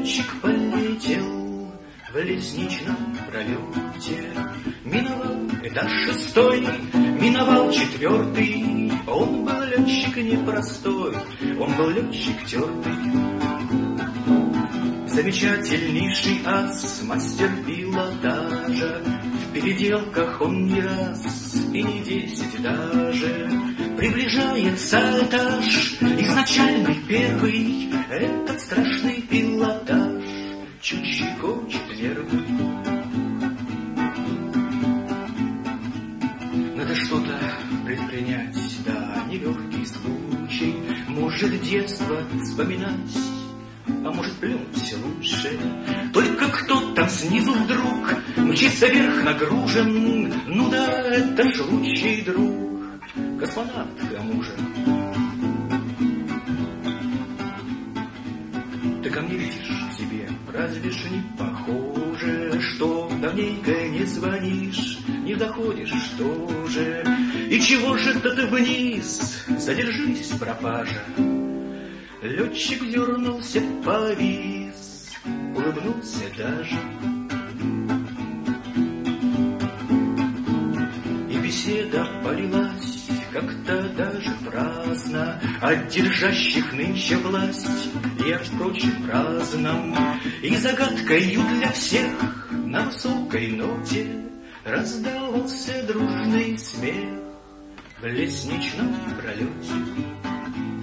летчик полетел в лесничном пролете. Миновал этаж 6, миновал 4. Он был летчик непростой, он был летчик тертый. Замечательнейший ас, мастер пилотажа. В переделках он не раз и не 10 даже. Приближается этаж изначальный первый. Этот страшный пилотаж чуть щекочет нервы. Надо что-то предпринять, да, нелегкий случай. Может, детство вспоминать, а может, плюнуть лучше. Только кто там снизу вдруг мчится вверх нагружен. Ну да, это ж лучший друг, космонавт к тому же. Ты ко мне видишь тебе, разве ж не похоже, что давненько не звонишь, не доходишь, что же? И чего же ты вниз, задержись, пропажа. Летчик дернулся, повис, улыбнулся даже. И беседа полилась как-то даже праздно от держащих нынче власть и о прочем праздном. И загадкою для всех на высокой ноте раздавался дружный смех в лесничном пролете.